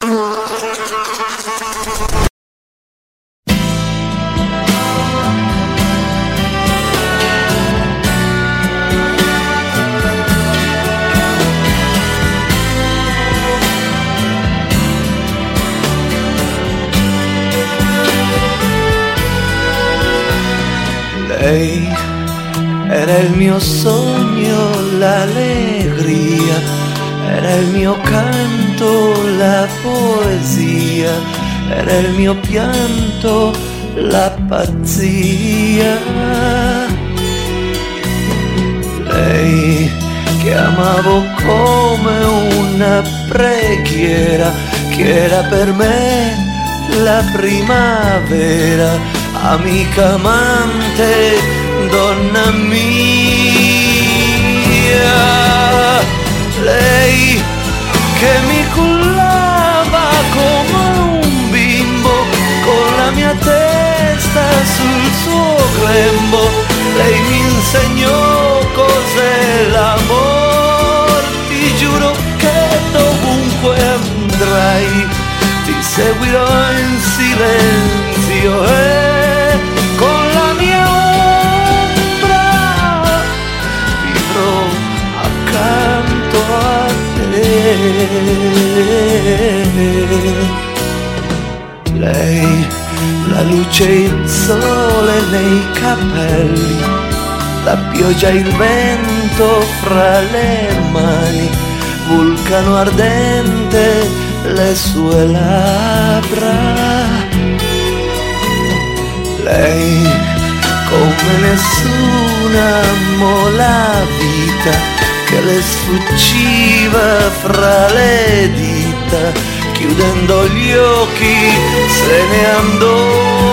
Lei era il mio sogno, l'allegria, era il mio canto, la poesia, era il mio pianto, la pazzia. Lei che amavo come una preghiera, che era per me la primavera, amica, amante, donna mia. Lei che mi cullava come un bimbo, con la mia testa sul suo grembo. Lei mi insegnò cos'è l'amor. Ti giuro che dovunque andrai ti seguirò in silenzio e con la mia ombra vivrò accanto a te. Lei, la luce e il sole nei capelli, la pioggia e il vento fra le mani, vulcano ardente le sue labbra. Lei come nessuna amò la vita, che le sfuggiva fra le dita, chiudendo gli occhi se ne andò.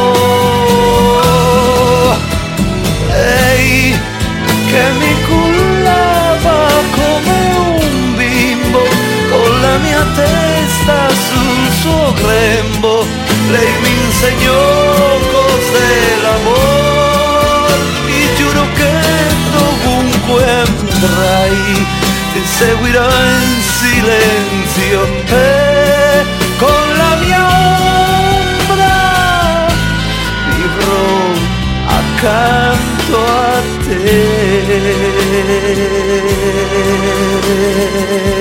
Lei che mi cullava come un bimbo, con la mia testa sul suo grembo. Lei mi insegnò cos'è l'amor. Ti giuro che dovunque andrai ti seguirò in silenzio e con la mia ombra vivrò accanto a te.